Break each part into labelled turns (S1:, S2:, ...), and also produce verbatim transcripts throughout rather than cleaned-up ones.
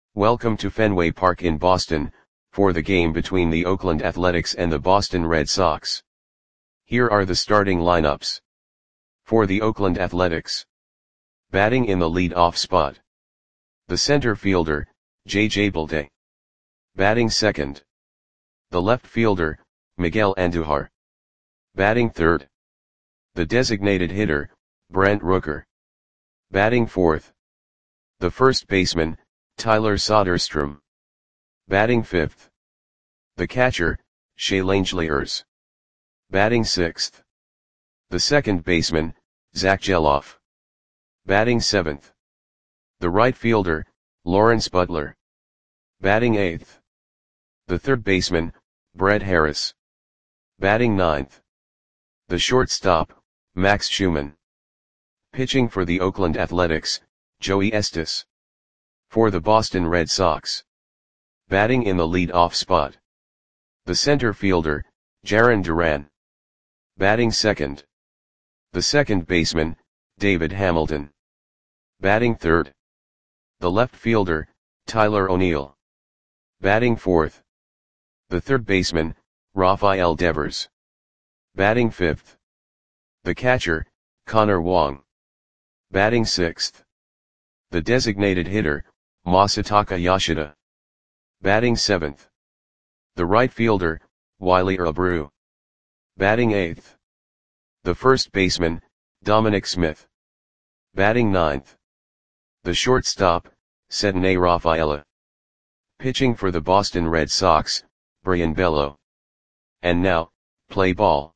S1: Welcome to Fenway Park in Boston, for the game between the Oakland Athletics and the Boston Red Sox. Here are the starting lineups. For the Oakland Athletics. Batting in the lead-off spot. The center fielder, J J Bleday. Batting second. The left fielder, Miguel Andujar. Batting third. The designated hitter, Brent Rooker. Batting fourth. The first baseman, Tyler Soderstrom. Batting fifth. The catcher, Shea Langeliers. Batting sixth. The second baseman, Zack Gelof. Batting seventh. The right fielder, Lawrence Butler. Batting eighth. The third baseman, Brett Harris. Batting ninth. The shortstop, Max Schumann. Pitching for the Oakland Athletics, Joey Estes. For the Boston Red Sox. Batting in the lead-off spot. The center fielder, Jarren Duran. Batting second. The second baseman, David Hamilton. Batting third. The left fielder, Tyler O'Neill. Batting fourth. The third baseman, Rafael Devers. Batting fifth. The catcher, Connor Wong. Batting sixth. The designated hitter, Masataka Yoshida. Batting seventh. The right fielder, Wiley Abreu. Batting eighth. The first baseman, Dominic Smith. Batting ninth. The shortstop, Cedney Rafaela. Pitching for the Boston Red Sox, Brayan Bello. And now, play ball.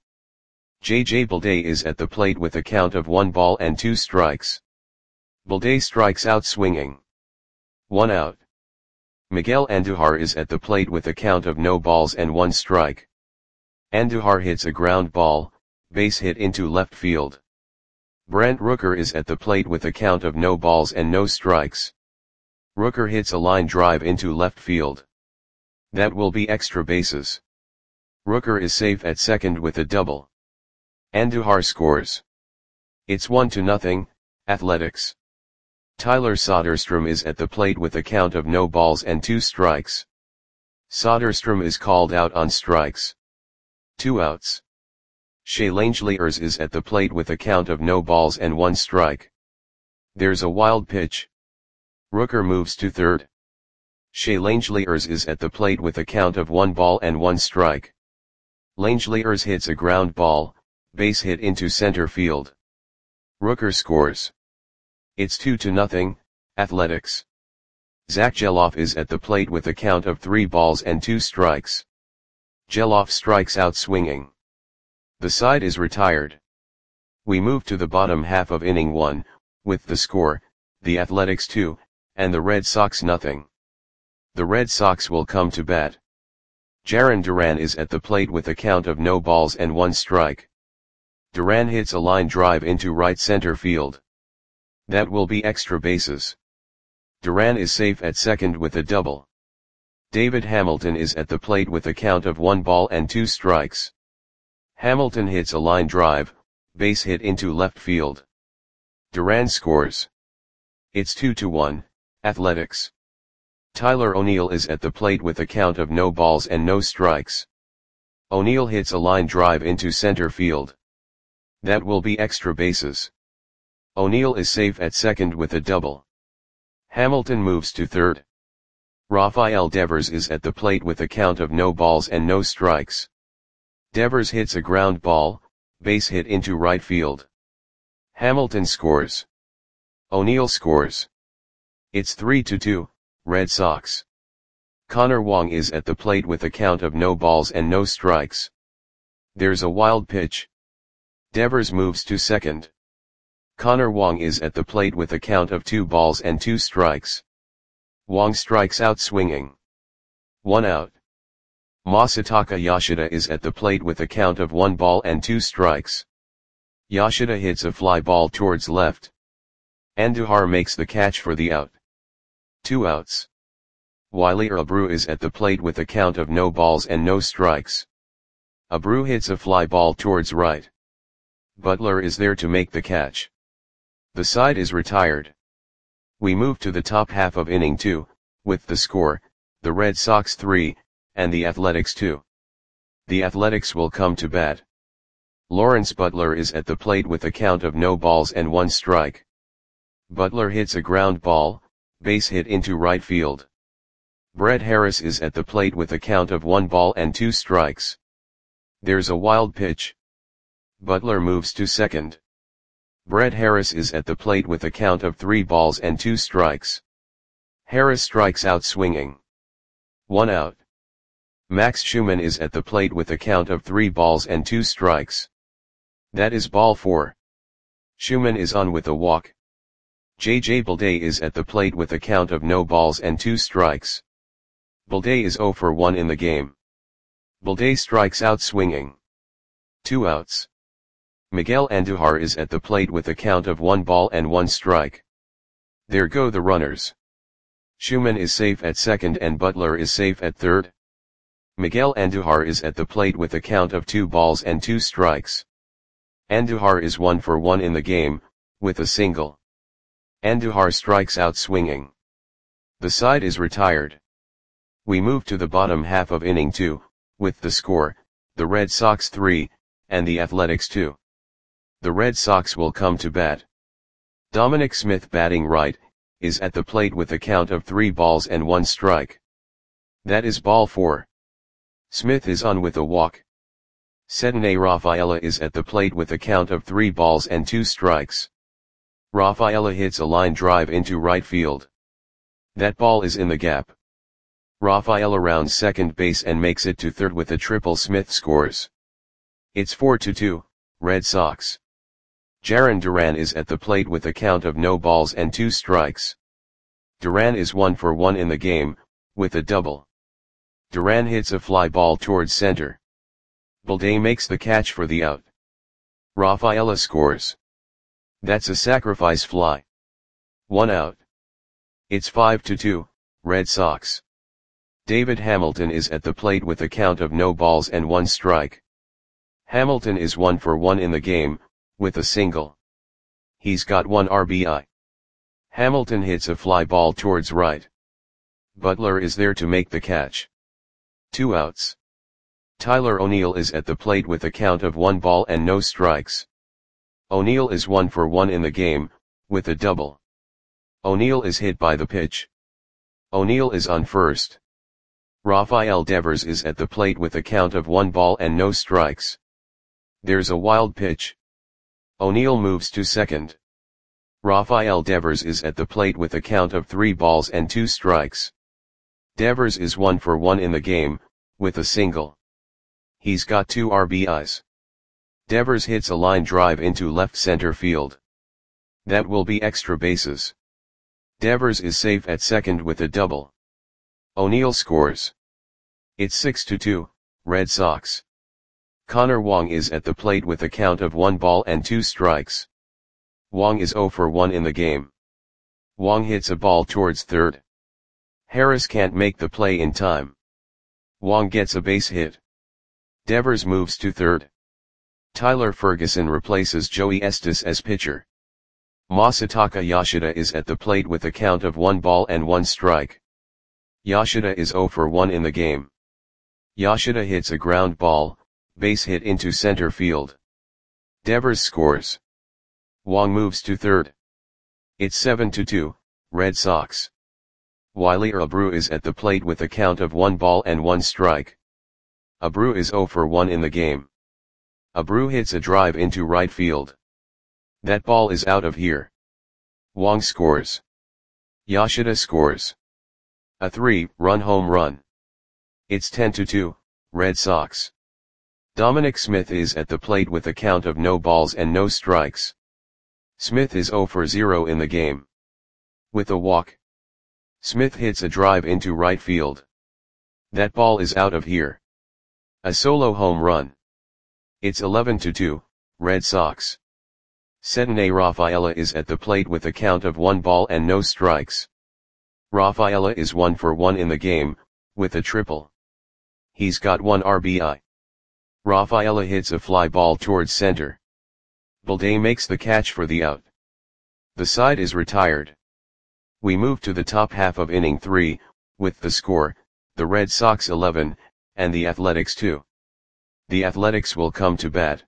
S1: J J Bleday is at the plate with a count of one ball and two strikes. Bleday strikes out swinging. One out. Miguel Andujar is at the plate with a count of no balls and one strike. Andujar hits a ground ball, base hit into left field. Brent Rooker is at the plate with a count of no balls and no strikes. Rooker hits a line drive into left field. That will be extra bases. Rooker is safe at second with a double. Andujar scores. It's one to nothing, Athletics. Tyler Soderstrom is at the plate with a count of no balls and two strikes. Soderstrom is called out on strikes. Two outs. Shea Langeliers is at the plate with a count of no balls and one strike. There's a wild pitch. Rooker moves to third. Shea Langeliers is at the plate with a count of one ball and one strike. Langeliers hits a ground ball, base hit into center field. Rooker scores. It's two to nothing, Athletics. Zack Gelof is at the plate with a count of three balls and two strikes. Gelof strikes out swinging. The side is retired. We move to the bottom half of inning one, with the score, the Athletics two, and the Red Sox nothing. The Red Sox will come to bat. Jarren Duran is at the plate with a count of no balls and one strike. Duran hits a line drive into right center field. That will be extra bases. Duran is safe at second with a double. David Hamilton is at the plate with a count of one ball and two strikes. Hamilton hits a line drive, base hit into left field. Duran scores. It's two to one, Athletics. Tyler O'Neill is at the plate with a count of no balls and no strikes. O'Neill hits a line drive into center field. That will be extra bases. O'Neill is safe at second with a double. Hamilton moves to third. Rafael Devers is at the plate with a count of no balls and no strikes. Devers hits a ground ball, base hit into right field. Hamilton scores. O'Neill scores. It's three to two, Red Sox. Connor Wong is at the plate with a count of no balls and no strikes. There's a wild pitch. Devers moves to second. Connor Wong is at the plate with a count of two balls and two strikes. Wong strikes out swinging. One out. Masataka Yoshida is at the plate with a count of one ball and two strikes. Yoshida hits a fly ball towards left. Andujar makes the catch for the out. Two outs. Wiley Abreu is at the plate with a count of no balls and no strikes. Abreu hits a fly ball towards right. Butler is there to make the catch. The side is retired. We move to the top half of inning two, with the score, the Red Sox three, and the Athletics two. The Athletics will come to bat. Lawrence Butler is at the plate with a count of no balls and one strike. Butler hits a ground ball, base hit into right field. Brett Harris is at the plate with a count of one ball and two strikes. There's a wild pitch. Butler moves to second. Brett Harris is at the plate with a count of three balls and two strikes. Harris strikes out swinging. One out. Max Schumann is at the plate with a count of three balls and two strikes. That is ball four. Schumann is on with a walk. J J Bleday is at the plate with a count of no balls and two strikes. Bleday is zero for one in the game. Bleday strikes out swinging. Two outs. Miguel Andujar is at the plate with a count of one ball and one strike. There go the runners. Schumann is safe at second and Butler is safe at third. Miguel Andujar is at the plate with a count of two balls and two strikes. Andujar is one for one in the game, with a single. Andujar strikes out swinging. The side is retired. We move to the bottom half of inning two, with the score, the Red Sox three, and the Athletics two. The Red Sox will come to bat. Dominic Smith, batting right, is at the plate with a count of three balls and one strike. That is ball four. Smith is on with a walk. Cedney Rafaela is at the plate with a count of three balls and two strikes. Rafaela hits a line drive into right field. That ball is in the gap. Rafaela rounds second base and makes it to third with a triple. Smith scores. It's four to two, Red Sox. Jarren Duran is at the plate with a count of no balls and two strikes. Duran is one for one in the game, with a double. Duran hits a fly ball towards center. Bleday makes the catch for the out. Rafaela scores. That's a sacrifice fly. One out. It's five to two, Red Sox. David Hamilton is at the plate with a count of no balls and one strike. Hamilton is one for one in the game, with a single. He's got one R B I. Hamilton hits a fly ball towards right. Butler is there to make the catch. Two outs. Tyler O'Neill is at the plate with a count of one ball and no strikes. O'Neill is one for one in the game, with a double. O'Neill is hit by the pitch. O'Neill is on first. Rafael Devers is at the plate with a count of one ball and no strikes. There's a wild pitch. O'Neill moves to second. Rafael Devers is at the plate with a count of three balls and two strikes. Devers is one for one in the game, with a single. He's got two R B Is. Devers hits a line drive into left center field. That will be extra bases. Devers is safe at second with a double. O'Neill scores. It's six to two, Red Sox. Connor Wong is at the plate with a count of one ball and two strikes. Wong is zero for one in the game. Wong hits a ball towards third. Harris can't make the play in time. Wong gets a base hit. Devers moves to third. Tyler Ferguson replaces Joey Estes as pitcher. Masataka Yoshida is at the plate with a count of one ball and one strike. Yoshida is zero for one in the game. Yoshida hits a ground ball, base hit into center field. Devers scores. Wong moves to third. It's seven to two, Red Sox. Wiley Abreu is at the plate with a count of one ball and one strike. Abreu is zero for one in the game. Abreu hits a drive into right field. That ball is out of here. Wong scores. Yoshida scores. A three-run home run. It's ten to two, Red Sox. Dominic Smith is at the plate with a count of no balls and no strikes. Smith is zero for zero in the game. With a walk. Smith hits a drive into right field. That ball is out of here. A solo home run. It's eleven to two, Red Sox. Cedney Rafaela is at the plate with a count of one ball and no strikes. Rafaela is one for one in the game, with a triple. He's got one R B I. Rafaela hits a fly ball towards center. Bleday makes the catch for the out. The side is retired. We move to the top half of inning three, with the score, the Red Sox eleven, and the Athletics two. The Athletics will come to bat.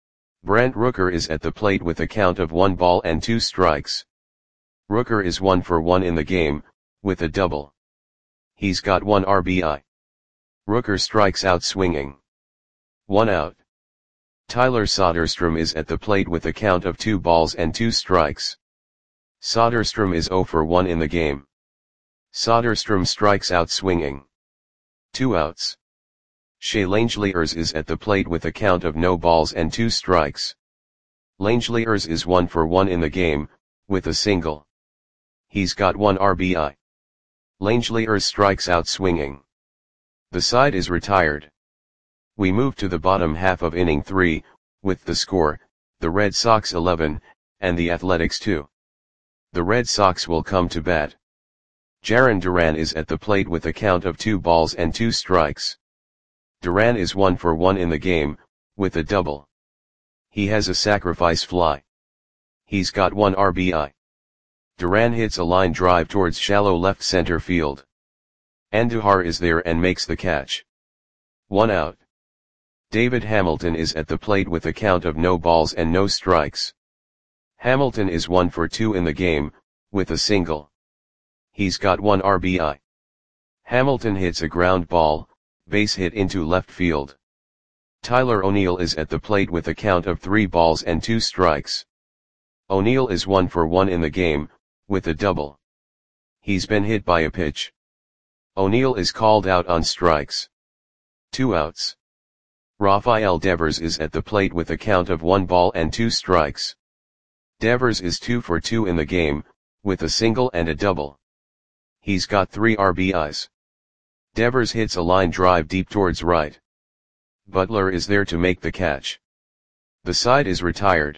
S1: Brent Rooker is at the plate with a count of one ball and two strikes. Rooker is one for one in the game, with a double. He's got one R B I. Rooker strikes out swinging. One out. Tyler Soderstrom is at the plate with a count of two balls and two strikes. Soderstrom is zero for one in the game. Soderstrom strikes out swinging. Two outs. Shea Langeliers is at the plate with a count of no balls and two strikes. Langeliers is one for one in the game, with a single. He's got one R B I. Langeliers strikes out swinging. The side is retired. We move to the bottom half of inning three, with the score, the Red Sox eleven, and the Athletics two. The Red Sox will come to bat. Jarren Duran is at the plate with a count of two balls and two strikes. Duran is one for one in the game, with a double. He has a sacrifice fly. He's got one R B I. Duran hits a line drive towards shallow left center field. Andujar is there and makes the catch. One out. David Hamilton is at the plate with a count of no balls and no strikes. Hamilton is one for two in the game, with a single. He's got one R B I. Hamilton hits a ground ball, base hit into left field. Tyler O'Neill is at the plate with a count of three balls and two strikes. O'Neill is one for one in the game, with a double. He's been hit by a pitch. O'Neill is called out on strikes. Two outs. Rafael Devers is at the plate with a count of one ball and two strikes. Devers is two for two in the game, with a single and a double. He's got three R B Is. Devers hits a line drive deep towards right. Butler is there to make the catch. The side is retired.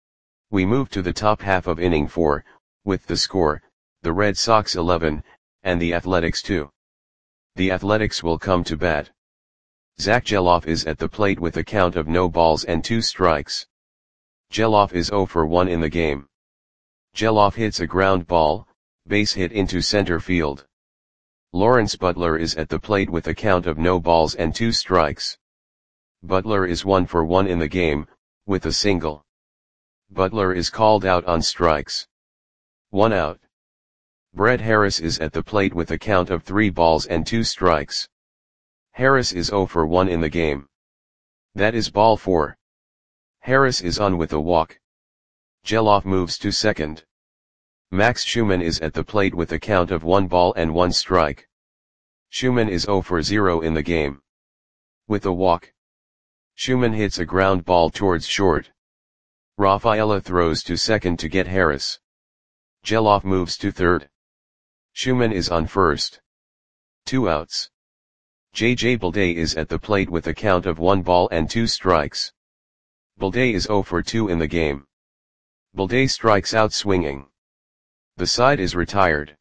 S1: We move to the top half of inning four, with the score, the Red Sox eleven, and the Athletics two. The Athletics will come to bat. Zach Gelof is at the plate with a count of no balls and two strikes. Gelof is zero for one in the game. Gelof hits a ground ball, base hit into center field. Lawrence Butler is at the plate with a count of no balls and two strikes. Butler is one for one in the game, with a single. Butler is called out on strikes. One out. Brett Harris is at the plate with a count of three balls and two strikes. Harris is zero for one in the game. That is ball four. Harris is on with a walk. Gelof moves to second. Max Schumann is at the plate with a count of one ball and one strike. Schumann is zero for zero in the game. With a walk. Schumann hits a ground ball towards short. Rafaela throws to second to get Harris. Gelof moves to third. Schumann is on first. Two outs. J J Bleday is at the plate with a count of one ball and two strikes. Bleday is zero for two in the game. Bleday strikes out swinging. The side is retired.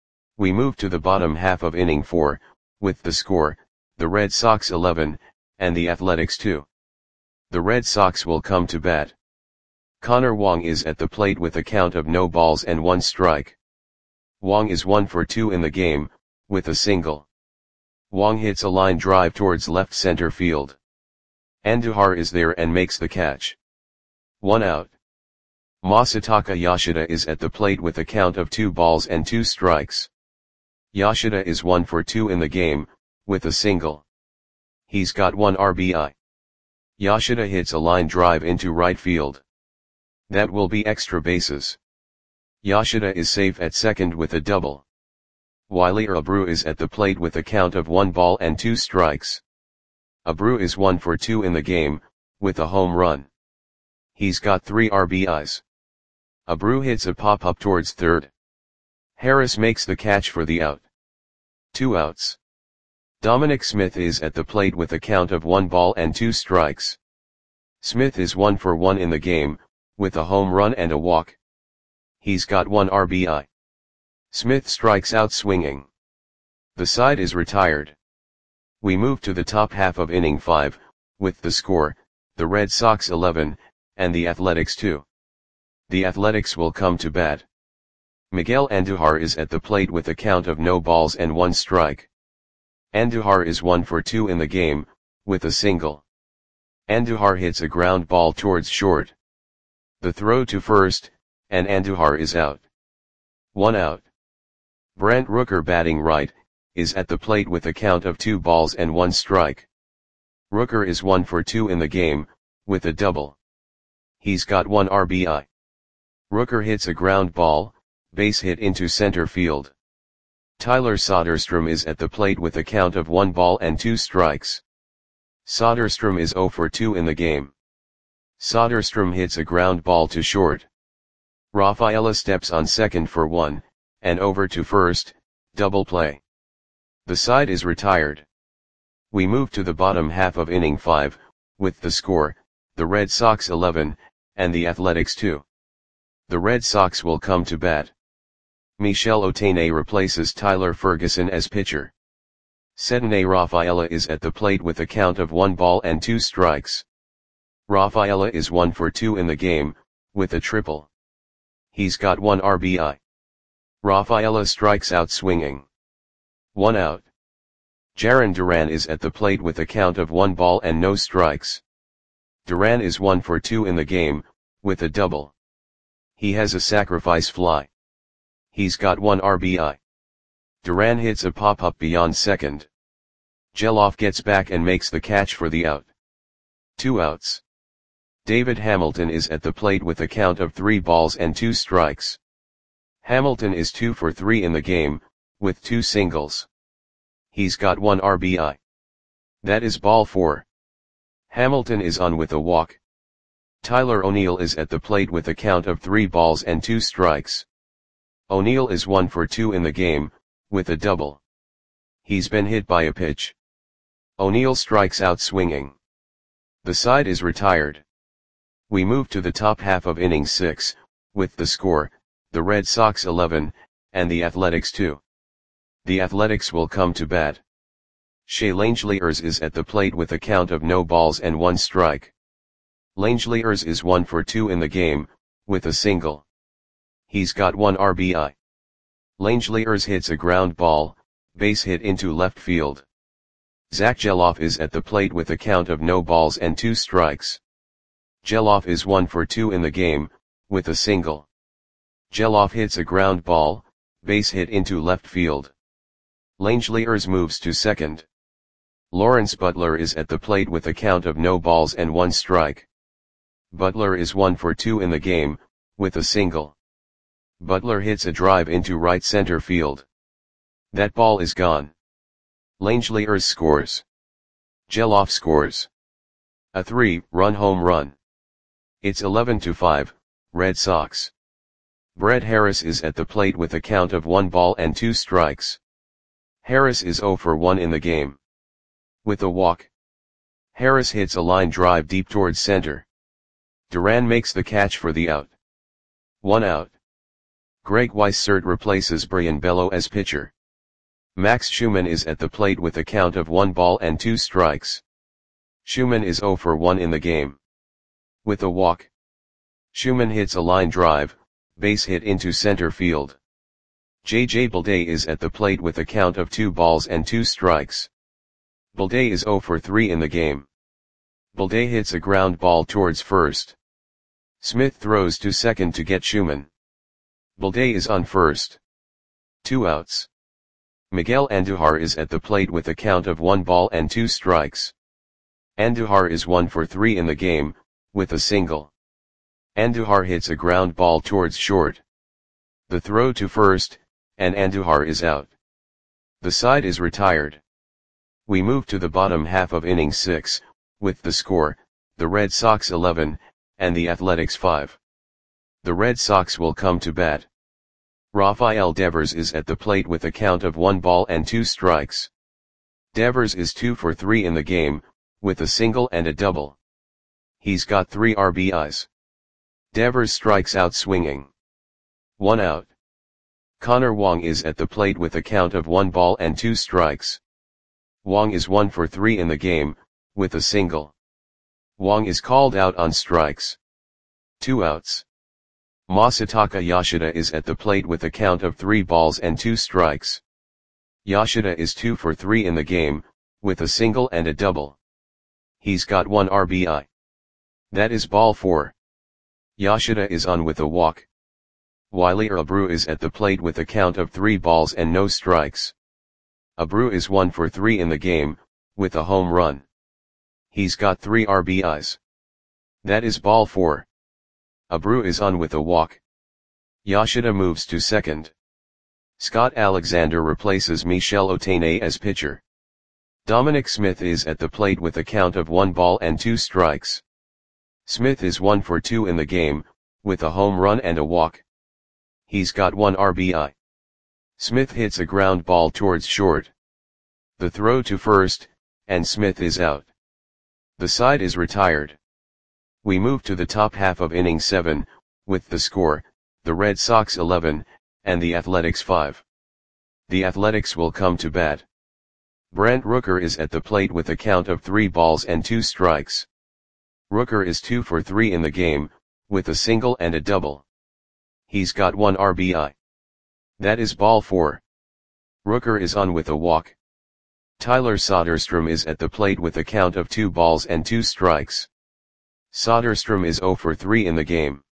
S1: We move to the bottom half of inning four, with the score, the Red Sox eleven, and the Athletics two. The Red Sox will come to bat. Connor Wong is at the plate with a count of no balls and one strike. Wong is one for two in the game, with a single. Wong hits a line drive towards left center field. Andujar is there and makes the catch. One out. Masataka Yoshida is at the plate with a count of two balls and two strikes. Yoshida is one for two in the game, with a single. He's got one R B I. Yoshida hits a line drive into right field. That will be extra bases. Yoshida is safe at second with a double. Wiley Abreu is at the plate with a count of one ball and two strikes. Abreu is one for two in the game, with a home run. He's got three R B Is. Abreu hits a pop-up towards third. Harris makes the catch for the out. Two outs. Dominic Smith is at the plate with a count of one ball and two strikes. Smith is one for one in the game, with a home run and a walk. He's got one R B I. Smith strikes out swinging. The side is retired. We move to the top half of inning five, with the score, the Red Sox eleven, and the Athletics two. The Athletics will come to bat. Miguel Andujar is at the plate with a count of no balls and one strike. Andujar is one for two in the game, with a single. Andujar hits a ground ball towards short. The throw to first, and Andujar is out. One out. Brandt Rooker, batting right, is at the plate with a count of two balls and one strike. Rooker is one for two in the game, with a double. He's got one R B I. Rooker hits a ground ball, base hit into center field. Tyler Soderstrom is at the plate with a count of one ball and two strikes. Soderstrom is zero for two in the game. Soderstrom hits a ground ball to short. Rafaela steps on second for one, and over to first, double play. The side is retired. We move to the bottom half of inning five, with the score, the Red Sox eleven, and the Athletics two. The Red Sox will come to bat. Michel Otene replaces Tyler Ferguson as pitcher. Cedinne Rafaela is at the plate with a count of one ball and two strikes. Rafaela is one for two in the game, with a triple. He's got one R B I. Rafaela strikes out swinging. One out. Jarren Duran is at the plate with a count of one ball and no strikes. Duran is one for two in the game, with a double. He has a sacrifice fly. He's got one R B I. Duran hits a pop-up beyond second. Geloff gets back and makes the catch for the out. Two outs. David Hamilton is at the plate with a count of three balls and two strikes. Hamilton is two for three in the game, with two singles. He's got one R B I. That is ball four. Hamilton is on with a walk. Tyler O'Neill is at the plate with a count of three balls and two strikes. O'Neill is one for two in the game, with a double. He's been hit by a pitch. O'Neill strikes out swinging. The side is retired. We move to the top half of inning six, with the score, the Red Sox eleven, and the Athletics two. The Athletics will come to bat. Shea Langeliers is at the plate with a count of no balls and one strike. Langeliers is one for two in the game, with a single. He's got one R B I. Langeliers hits a ground ball, base hit into left field. Zach Geloff is at the plate with a count of no balls and two strikes. Geloff is one for two in the game, with a single. Geloff hits a ground ball, base hit into left field. Langeliers moves to second. Lawrence Butler is at the plate with a count of no balls and one strike. Butler is one for two in the game, with a single. Butler hits a drive into right center field. That ball is gone. Langeliers scores. Geloff scores. A three-run home run. It's eleven to five, Red Sox. Brett Harris is at the plate with a count of one ball and two strikes. Harris is zero for one in the game. With a walk. Harris hits a line drive deep towards center. Duran makes the catch for the out. One out. Greg Weissert replaces Brian Bello as pitcher. Max Schumann is at the plate with a count of one ball and two strikes. Schumann is zero for one in the game. With a walk. Schumann hits a line drive, base hit into center field. J J Bleday is at the plate with a count of two balls and two strikes. Bleday is zero for three in the game. Bleday hits a ground ball towards first. Smith throws to second to get Schumann. Bleday is on first. Two outs. Miguel Andujar is at the plate with a count of one ball and two strikes. Andujar is one for three in the game, with a single. Andujar hits a ground ball towards short. The throw to first, and Andujar is out. The side is retired. We move to the bottom half of inning six, with the score, the Red Sox eleven, and the Athletics five. The Red Sox will come to bat. Rafael Devers is at the plate with a count of one ball and two strikes. Devers is two for three in the game, with a single and a double. He's got three R B Is. Devers strikes out swinging. One out. Connor Wong is at the plate with a count of one ball and two strikes. Wong is one for three in the game, with a single. Wong is called out on strikes. Two outs. Masataka Yoshida is at the plate with a count of three balls and two strikes. Yoshida is two for three in the game, with a single and a double. He's got one R B I. That is ball four. Yoshida is on with a walk. Wiley Abreu is at the plate with a count of three balls and no strikes. Abreu is one for three in the game, with a home run. He's got three R B Is. That is ball four. Abreu is on with a walk. Yoshida moves to second. Scott Alexander replaces Michel Otene as pitcher. Dominic Smith is at the plate with a count of one ball and two strikes. Smith is one for two in the game, with a home run and a walk. He's got one R B I. Smith hits a ground ball towards short. The throw to first, and Smith is out. The side is retired. We move to the top half of inning seven, with the score, the Red Sox eleven, and the Athletics five. The Athletics will come to bat. Brent Rooker is at the plate with a count of three balls and two strikes. Rooker is two for three in the game, with a single and a double. He's got one R B I. That is ball four. Rooker is on with a walk. Tyler Soderstrom is at the plate with a count of two balls and two strikes. Soderstrom is zero for three in the game.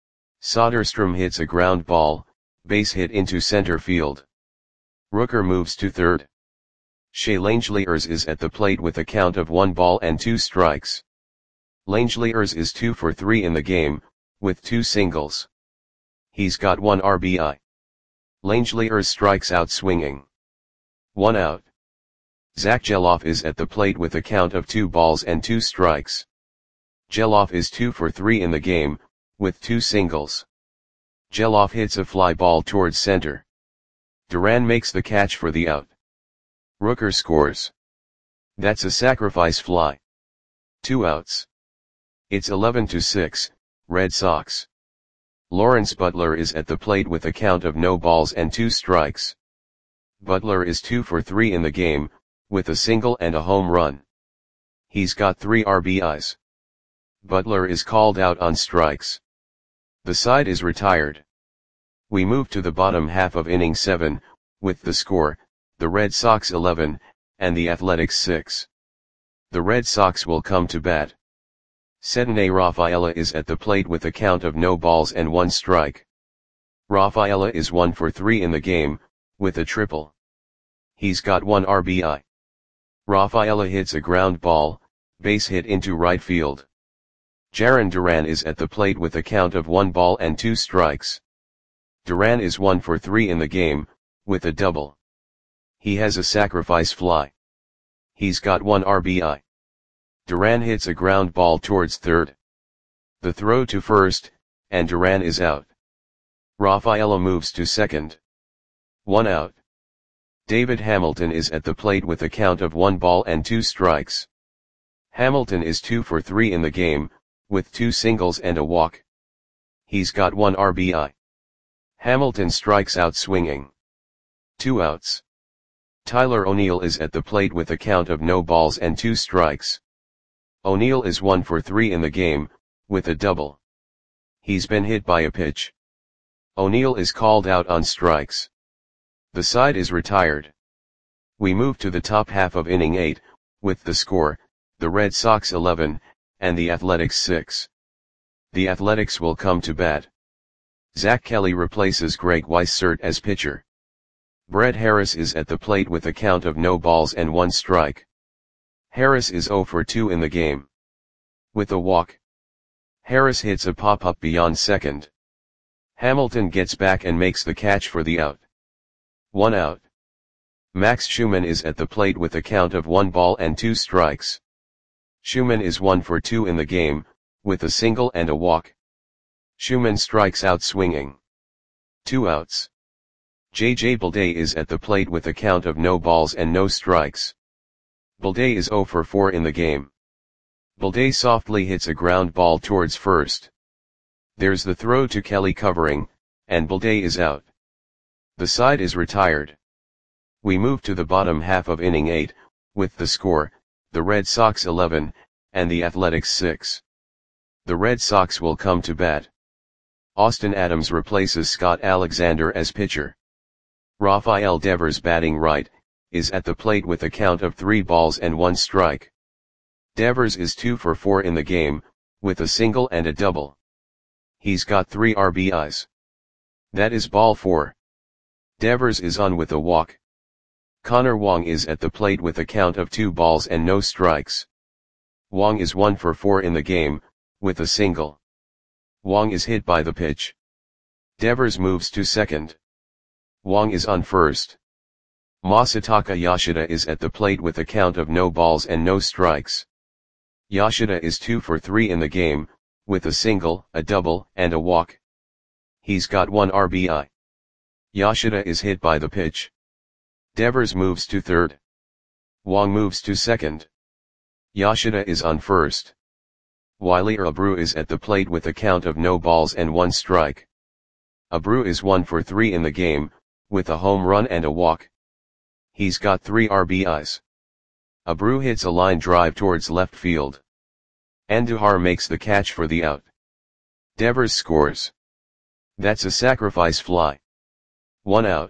S1: Soderstrom hits a ground ball, base hit into center field. Rooker moves to third. Shea Langeliers is at the plate with a count of one ball and two strikes. Langeliers is two for three in the game, with two singles. He's got one R B I. Langeliers strikes out swinging. One out. Zach Geloff is at the plate with a count of two balls and two strikes. Geloff is two for three in the game, with two singles. Geloff hits a fly ball towards center. Duran makes the catch for the out. Rooker scores. That's a sacrifice fly. Two outs. It's eleven to six, Red Sox. Lawrence Butler is at the plate with a count of no balls and two strikes. Butler is two for three in the game, with a single and a home run. He's got three R B Is. Butler is called out on strikes. The side is retired. We move to the bottom half of inning seven, with the score, the Red Sox eleven, and the Athletics six. The Red Sox will come to bat. Ceddanne Rafaela is at the plate with a count of no balls and one strike. Rafaela is one for three in the game, with a triple. He's got one R B I. Rafaela hits a ground ball, base hit into right field. Jarren Duran is at the plate with a count of one ball and two strikes. Duran is one for three in the game, with a double. He has a sacrifice fly. He's got one R B I. Duran hits a ground ball towards third. The throw to first, and Duran is out. Rafaela moves to second. One out. David Hamilton is at the plate with a count of one ball and two strikes. Hamilton is two for three in the game, with two singles and a walk. He's got one R B I. Hamilton strikes out swinging. Two outs. Tyler O'Neill is at the plate with a count of no balls and two strikes. O'Neill is one for three in the game, with a double. He's been hit by a pitch. O'Neill is called out on strikes. The side is retired. We move to the top half of inning eight, with the score, the Red Sox eleven, and the Athletics six. The Athletics will come to bat. Zach Kelly replaces Greg Weissert as pitcher. Brett Harris is at the plate with a count of no balls and one strike. Harris is zero for two in the game. With a walk. Harris hits a pop-up beyond second. Hamilton gets back and makes the catch for the out. One out. Max Schumann is at the plate with a count of one ball and two strikes. Schumann is one for two in the game, with a single and a walk. Schumann strikes out swinging. Two outs. J J Bleday is at the plate with a count of no balls and no strikes. Bleday is zero for four in the game. Bleday softly hits a ground ball towards first. There's the throw to Kelly covering, and Bleday is out. The side is retired. We move to the bottom half of inning eight, with the score, the Red Sox eleven, and the Athletics six. The Red Sox will come to bat. Austin Adams replaces Scott Alexander as pitcher. Rafael Devers, batting right, is at the plate with a count of three balls and one strike. Devers is two for four in the game, with a single and a double. He's got three R B Is. That is ball four. Devers is on with a walk. Connor Wong is at the plate with a count of two balls and no strikes. Wong is one for four in the game, with a single. Wong is hit by the pitch. Devers moves to second. Wong is on first. Masataka Yoshida is at the plate with a count of no balls and no strikes. Yoshida is two for three in the game, with a single, a double, and a walk. He's got one R B I. Yoshida is hit by the pitch. Devers moves to third. Wong moves to second. Yoshida is on first. Wiley Abreu is at the plate with a count of no balls and one strike. Abreu is one for three in the game, with a home run and a walk. He's got three R B Is. Abreu hits a line drive towards left field. Andujar makes the catch for the out. Devers scores. That's a sacrifice fly. One out.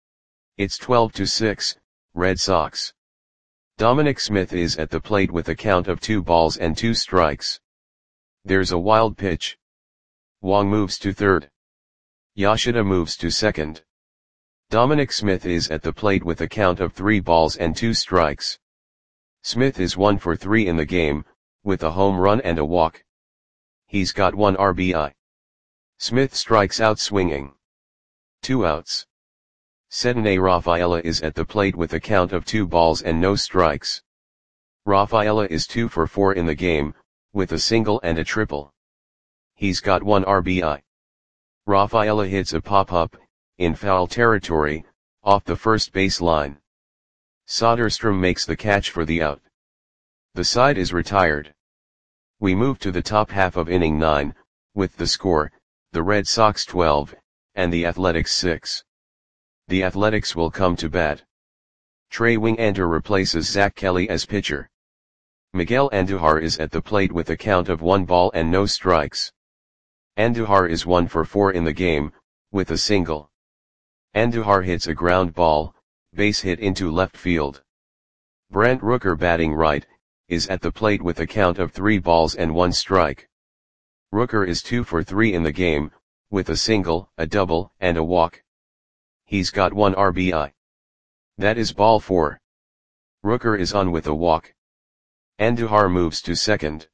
S1: It's twelve to six, Red Sox. Dominic Smith is at the plate with a count of two balls and two strikes. There's a wild pitch. Wong moves to third. Yoshida moves to second. Dominic Smith is at the plate with a count of three balls and two strikes. Smith is one for three in the game, with a home run and a walk. He's got one R B I. Smith strikes out swinging. Two outs. Cedinne Rafaela is at the plate with a count of two balls and no strikes. Rafaela is two for four in the game, with a single and a triple. He's got one R B I. Rafaela hits a pop-up, in foul territory, off the first base line. Soderstrom makes the catch for the out. The side is retired. We move to the top half of inning nine, with the score, the Red Sox twelve, and the Athletics six. The Athletics will come to bat. Trey Wingander replaces Zach Kelly as pitcher. Miguel Andujar is at the plate with a count of one ball and no strikes. Andujar is one for four in the game, with a single. Andujar hits a ground ball, base hit into left field. Brent Rooker, batting right, is at the plate with a count of three balls and one strike. Rooker is two for three in the game, with a single, a double, and a walk. He's got one R B I. That is ball four. Rooker is on with a walk. Andujar moves to second.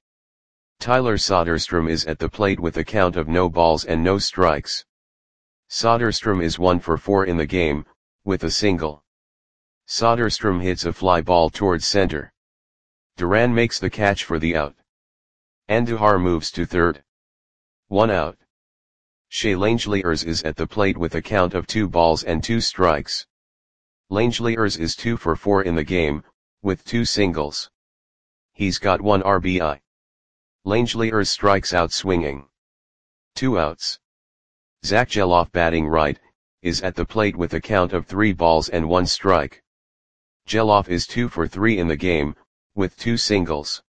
S1: Tyler Soderstrom is at the plate with a count of no balls and no strikes. Soderstrom is one for four in the game, with a single. Soderstrom hits a fly ball towards center. Duran makes the catch for the out. Andujar moves to third. One out. Shea Langeliers is at the plate with a count of two balls and two strikes. Langeliers is two for four in the game, with two singles. He's got one R B I. Langeliers strikes out swinging. Two outs. Zach Geloff, batting right, is at the plate with a count of three balls and one strike. Geloff is two for three in the game, with two singles.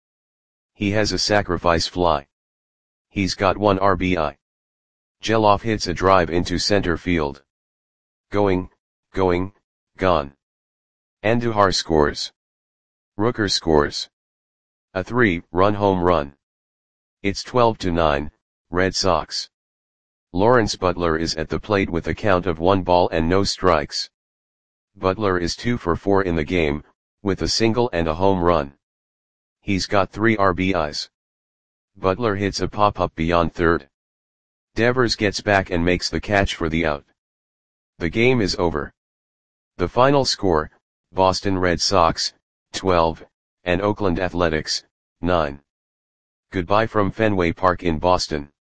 S1: He has a sacrifice fly. He's got one R B I. Geloff hits a drive into center field. Going, going, gone. Andujar scores. Rooker scores. A three-run home run. It's twelve to nine, Red Sox. Lawrence Butler is at the plate with a count of one ball and no strikes. Butler is two for four in the game, with a single and a home run. He's got three R B Is. Butler hits a pop-up beyond third. Devers gets back and makes the catch for the out. The game is over. The final score, Boston Red Sox, twelve, and Oakland Athletics, nine. Goodbye from Fenway Park in Boston.